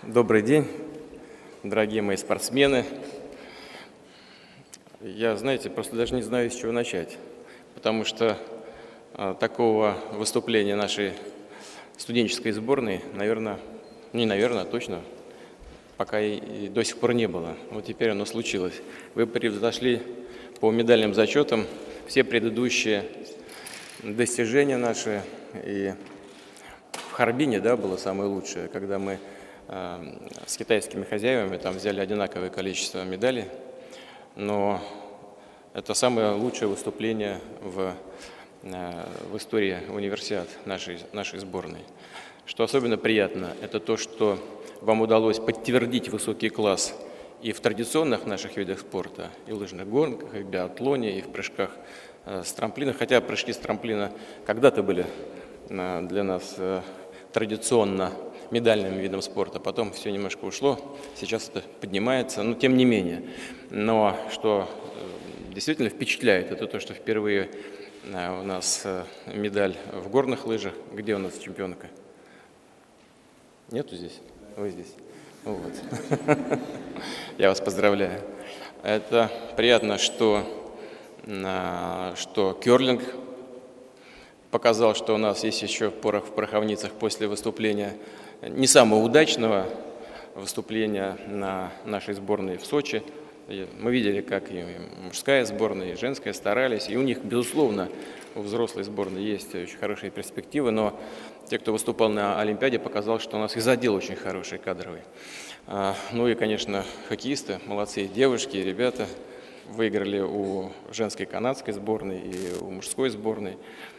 Добрый день, дорогие мои спортсмены. Я, знаете, просто даже не знаю, с чего начать, потому что такого выступления нашей студенческой сборной, точно, пока и до сих пор не было. Вот теперь оно случилось. Вы превзошли по медальным зачетам все предыдущие достижения наши. И в Харбине, да, было самое лучшее, когда мы с китайскими хозяевами там взяли одинаковое количество медалей, но это самое лучшее выступление в истории универсиад нашей сборной. Что особенно приятно, это то, что вам удалось подтвердить высокий класс и в традиционных наших видах спорта, и в лыжных гонках, и в биатлоне, и в прыжках с трамплина. Хотя прыжки с трамплина когда-то были для нас традиционно медальным видом спорта, потом все немножко ушло, сейчас это поднимается, но тем не менее. Но что действительно впечатляет, это то, что впервые у нас медаль в горных лыжах. Где у нас чемпионка? Нету здесь? Вы здесь. Вот. Я вас поздравляю. Это приятно, что керлинг показал, что у нас есть еще порох в пороховницах после выступления, не самого удачного выступления на нашей сборной в Сочи. Мы видели, как и мужская сборная, и женская старались, и у них, безусловно, у взрослой сборной есть очень хорошие перспективы, но те, кто выступал на Олимпиаде, показал, что у нас и задел очень хороший кадровый. Ну и, конечно, хоккеисты, молодцы, девушки, ребята, выиграли у женской канадской сборной и у мужской сборной.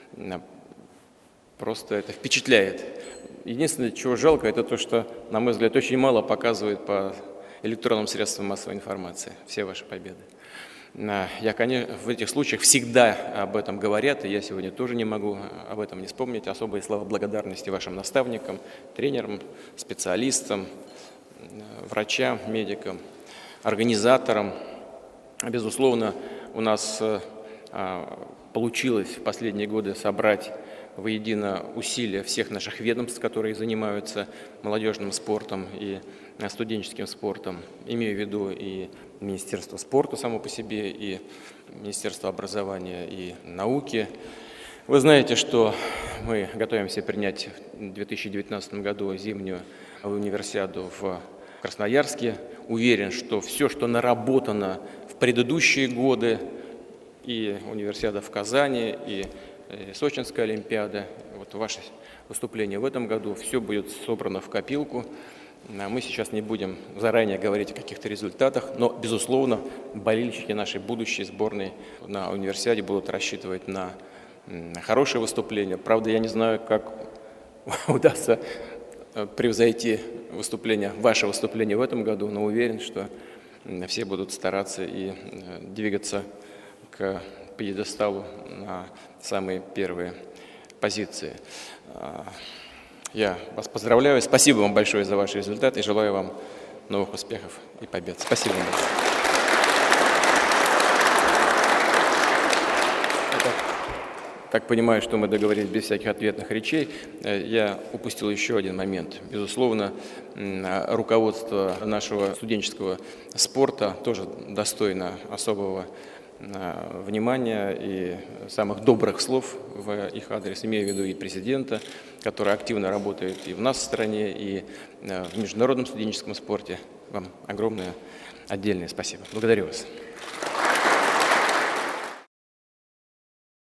Просто это впечатляет. Единственное, чего жалко, это то, что, на мой взгляд, очень мало показывает по электронным средствам массовой информации все ваши победы. Я, конечно, в этих случаях всегда об этом говорят, и я сегодня тоже не могу об этом не вспомнить. Особые слова благодарности вашим наставникам, тренерам, специалистам, врачам, медикам, организаторам. Безусловно, у нас получилось в последние годы собрать воедино усилия всех наших ведомств, которые занимаются молодежным спортом и студенческим спортом. Имею в виду и Министерство спорта само по себе, и Министерство образования и науки. Вы знаете, что мы готовимся принять в 2019 году зимнюю универсиаду в Красноярске. Уверен, что все, что наработано в предыдущие годы, и универсиада в Казани, и Сочинская Олимпиада, вот ваше выступление в этом году, все будет собрано в копилку. Мы сейчас не будем заранее говорить о каких-то результатах, но, безусловно, болельщики нашей будущей сборной на универсиаде будут рассчитывать на хорошее выступление. Правда, я не знаю, как удастся превзойти ваше выступление в этом году, но уверен, что все будут стараться и двигаться к пьедесталу на самые первые позиции. Я вас поздравляю. Спасибо вам большое за ваши результаты и желаю вам новых успехов и побед. Спасибо вам большое. Так понимаю, что мы договорились без всяких ответных речей. Я упустил еще один момент. Безусловно, руководство нашего студенческого спорта тоже достойно особого внимания и самых добрых слов в их адрес. Имею в виду и президента, который активно работает и в нас в стране, и в международном студенческом спорте. Вам огромное отдельное спасибо. Благодарю вас.